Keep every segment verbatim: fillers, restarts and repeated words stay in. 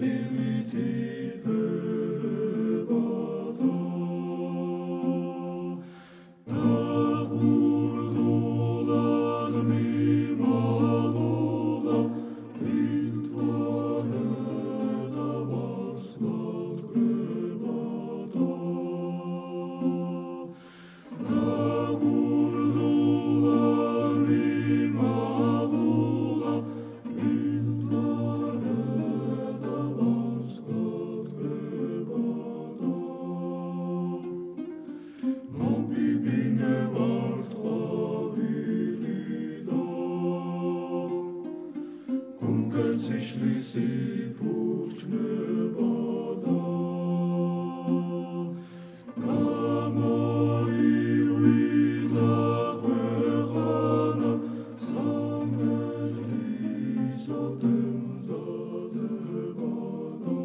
ცივითი ფერებადა დაგურდულად მიმალულა ვირთვარე და ვარსლად კრებადა დაგურდულად მიმალულა ციშლისი ფურჩნებოდა გამოიღვიძა ქვეყანა სამეჯლისო თემზადებოდა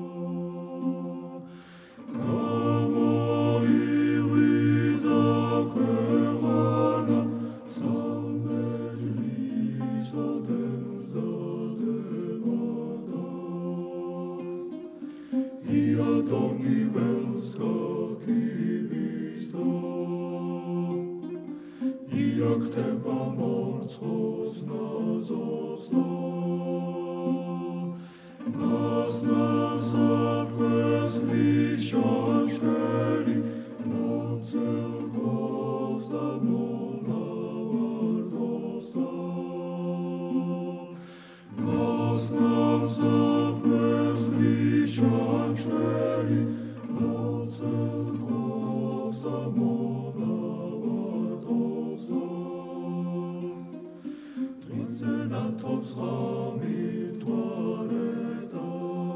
გამოიღვიძა ქვეყანა სამეჯლისო იადონი ველს გაქივისდა იაქთება მორცხოს ნაზოსდა მასნავს აფკვეს ღვთისჩაჩქერი მოწელქობს და მონავარდოსდა მასნავს აფკვეს ღვთისჩაჩქერი მოწელქობს და მონავარდოსდა დღიზე ნათობს ღამირთვარედა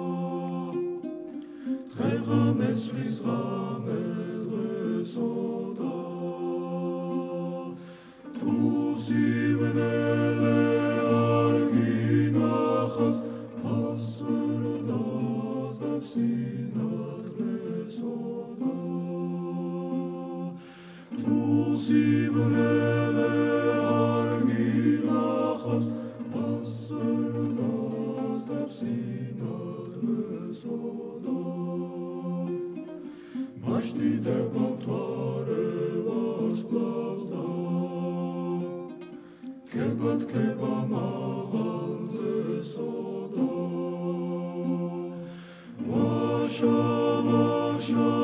დღეღამესვლის ღამე დღესოდა თუ სიმნელე არ გინახავს ფასვერდას სინათლესოდა თუ სიმნელე არ გინახავს ფასვერდას სინათლესოდა მაშტიდება მთვარე ვარსკვლავსდა ქება მაღალზესოდა ვაშა ვაშა